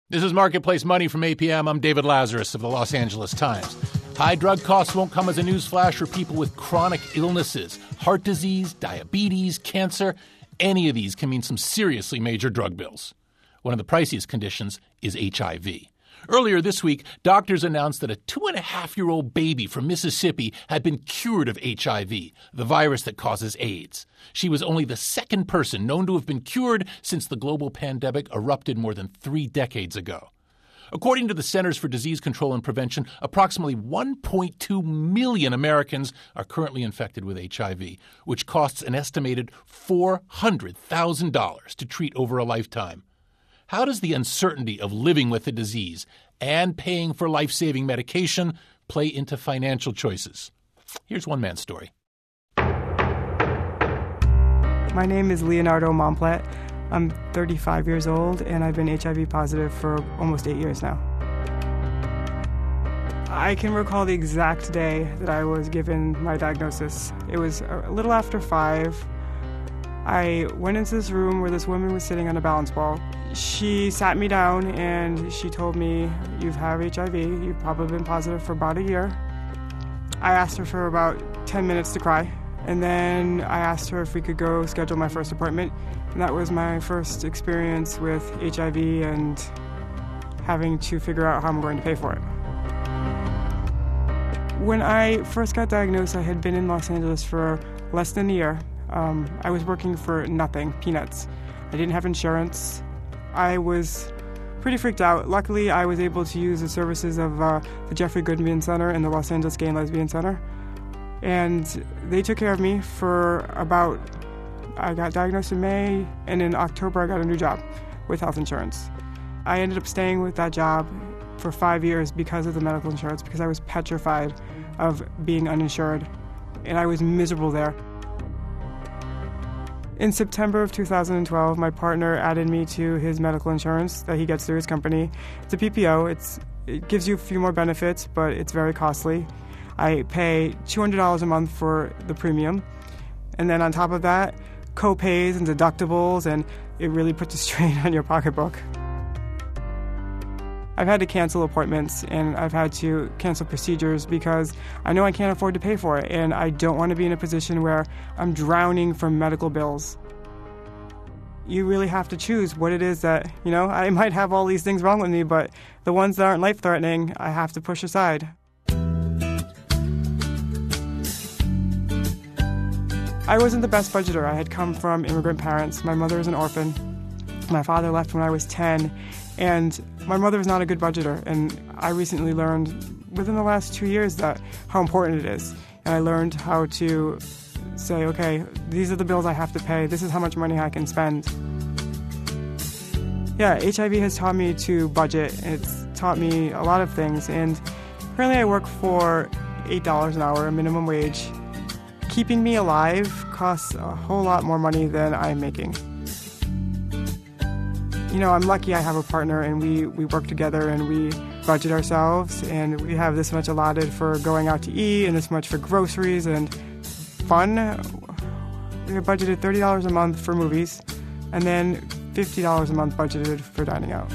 This is Marketplace Money from APM. I'm David Lazarus of the Los Angeles Times. High drug costs won't come as a newsflash for people with chronic illnesses, heart disease, diabetes, cancer. Any of these can mean some seriously major drug bills. One of the priciest conditions is HIV. Earlier this week, doctors announced that a 2.5-year-old baby from Mississippi had been cured of HIV, the virus that causes AIDS. She was only the second person known to have been cured since the global pandemic erupted more than 3 decades ago. According to the Centers for Disease Control and Prevention, approximately 1.2 million Americans are currently infected with HIV, which costs an estimated $400,000 to treat over a lifetime. How does the uncertainty of living with the disease and paying for life-saving medication play into financial choices? Here's one man's story. My name is Leonardo Montplat. I'm 35 years old, and I've been HIV positive for almost 8 years now. I can recall the exact day that I was given my diagnosis. It was a little after 5. I went into this room where this woman was sitting on a balance ball. She sat me down and she told me, "You have HIV, you've probably been positive for about a year." I asked her for about 10 minutes to cry, and then I asked her if we could go schedule my first appointment. And that was my first experience with HIV and having to figure out how I'm going to pay for it. When I first got diagnosed, I had been in Los Angeles for less than a year. I was working for nothing, peanuts. I didn't have insurance. I was pretty freaked out. Luckily, I was able to use the services of the Jeffrey Goodman Center and the Los Angeles Gay and Lesbian Center. And they took care of me for I got diagnosed in May, and in October I got a new job with health insurance. I ended up staying with that job for 5 years because of the medical insurance, because I was petrified of being uninsured, and I was miserable there. In September of 2012, my partner added me to his medical insurance that he gets through his company. It's a PPO. It gives you a few more benefits, but it's very costly. I pay $200 a month for the premium. And then on top of that, co-pays and deductibles, and it really puts a strain on your pocketbook. I've had to cancel appointments, and I've had to cancel procedures because I know I can't afford to pay for it, and I don't want to be in a position where I'm drowning from medical bills. You really have to choose what it is that, I might have all these things wrong with me, but the ones that aren't life-threatening, I have to push aside. I wasn't the best budgeter. I had come from immigrant parents. My mother is an orphan. My father left when I was 10, and my mother is not a good budgeter. And I recently learned within the last 2 years how important it is. And I learned how to say, okay, these are the bills I have to pay. This is how much money I can spend. Yeah, HIV has taught me to budget. It's taught me a lot of things. And currently I work for $8 an hour, minimum wage. Keeping me alive costs a whole lot more money than I'm making. I'm lucky I have a partner, and we work together and we budget ourselves, and we have this much allotted for going out to eat and this much for groceries and fun. We have budgeted $30 a month for movies, and then $50 a month budgeted for dining out.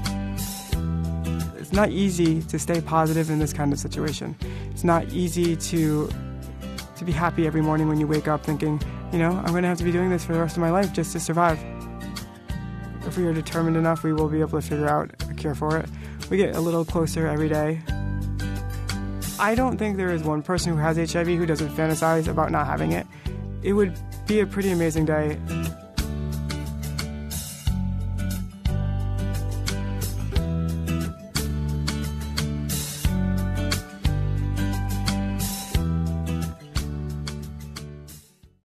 It's not easy to stay positive in this kind of situation. It's not easy to be happy every morning when you wake up thinking, I'm going to have to be doing this for the rest of my life just to survive. If we are determined enough, we will be able to figure out a cure for it. We get a little closer every day. I don't think there is one person who has HIV who doesn't fantasize about not having it. It would be a pretty amazing day